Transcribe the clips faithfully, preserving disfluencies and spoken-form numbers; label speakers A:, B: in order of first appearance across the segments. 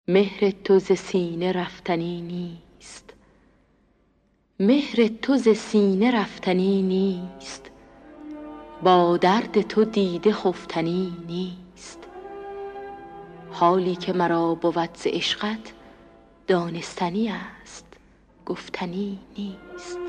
A: مهر تو ز سینه رفتنی نیست، مهر تو ز سینه رفتنی نیست، با درد تو دیده خفتنی نیست. حالی که مرا بود ز عشقت دانستنی است، گفتنی نیست.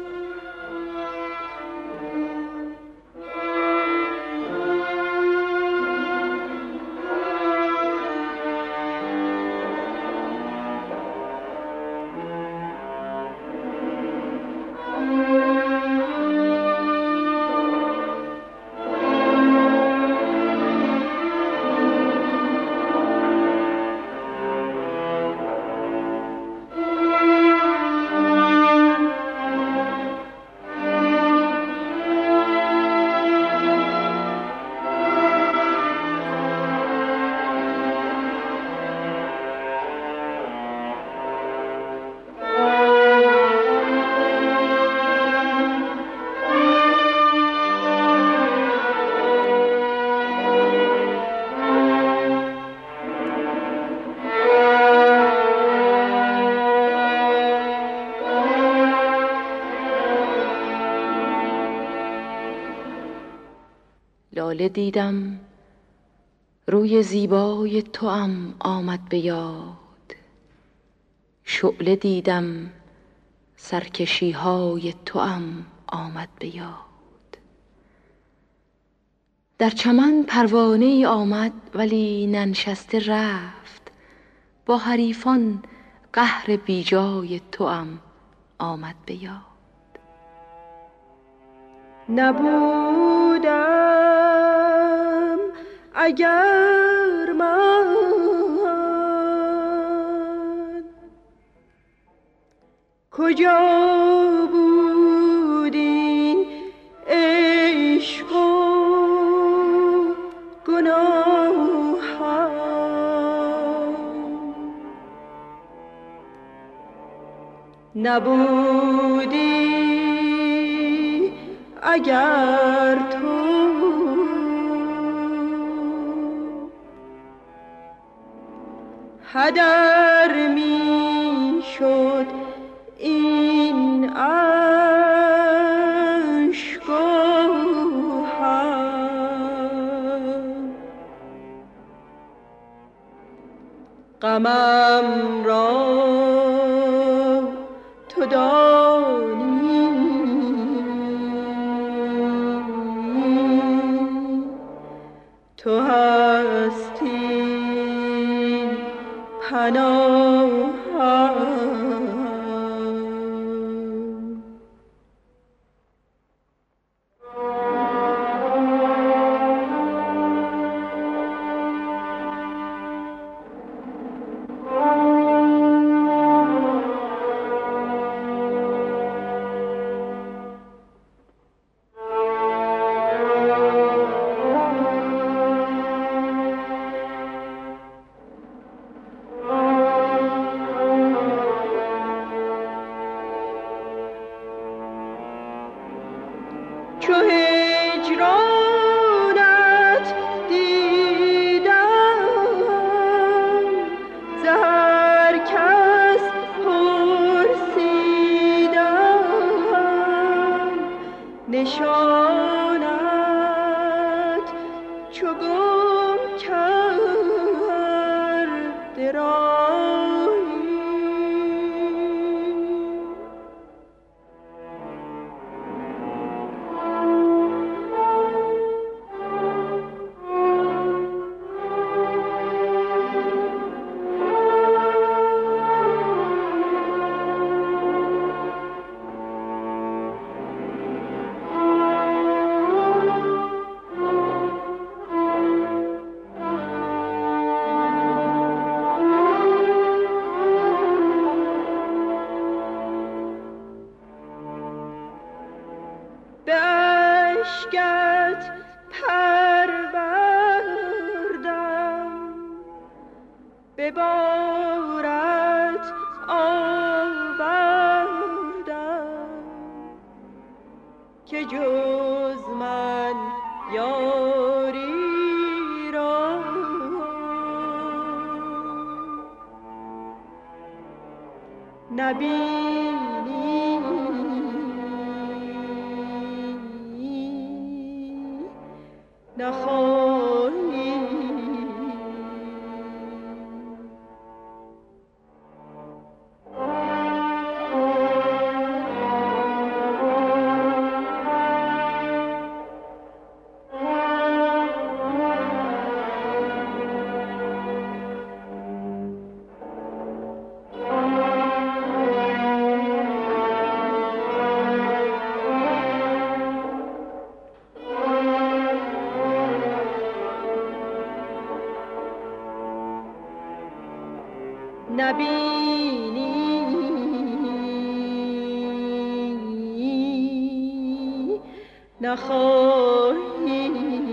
A: لاله دیدم روی زیبای توام آمد به یاد، شعله دیدم سرکشی های توام آمد به یاد. در چمن پروانه ای آمد ولی ننشسته رفت، با حریفان قهر بیجای توام آمد به یاد.
B: نبودم اگر من، کجا بود این عشق و گناهم؟ نبودی اگر تو هدر می شد این اشک و هم، غمم را تو دانی، تو هستی پناهم. چو هجرانت دیدم ز هر کس پرسیدم، نشانت چو گم کرده راهی. به اشکت پروردم، به بارت آوردم، که جز من یاری را نبینی نخواهی. نبینی نخواهی.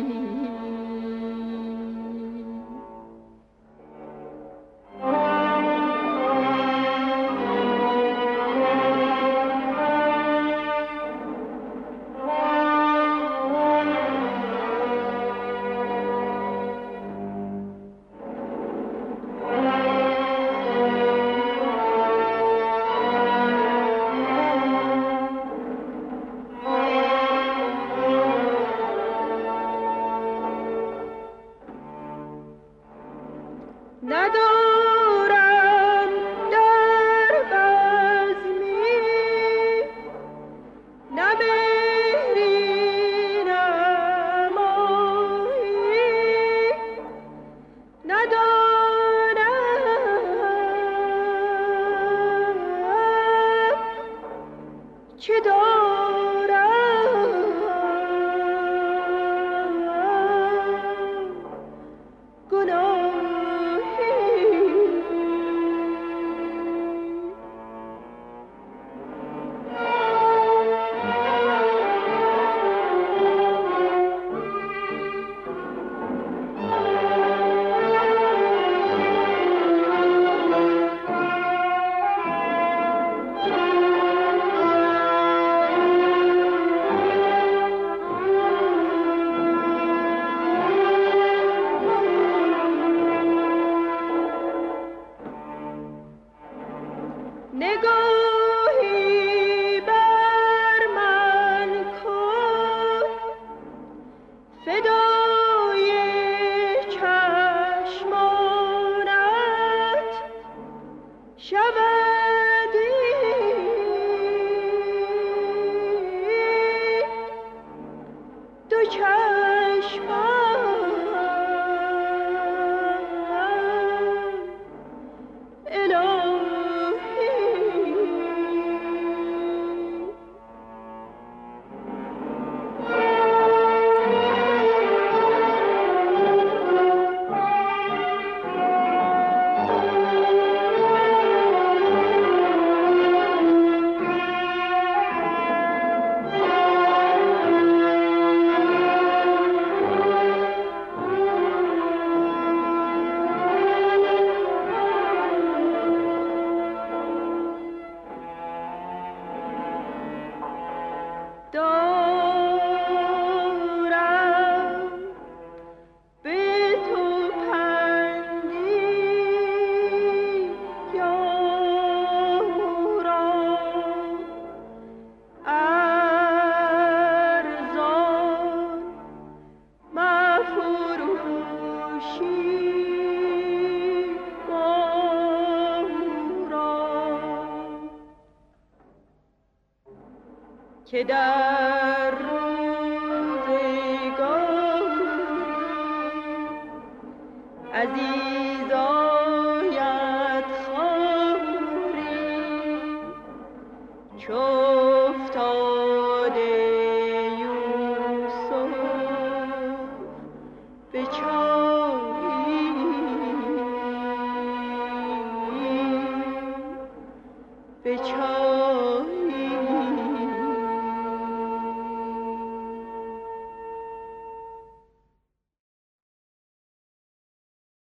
B: ندارم در بزمی نه مهری نه ماهی، ندانم چه دارم گناه. نگاهی بر من کن فدای چشمانت شود دو چشمم دارم به تو پندی یاران ارزان مفروشی باران که در روزگار عزیز آید خاری چو افتاده یوسف به چاهی به چاهی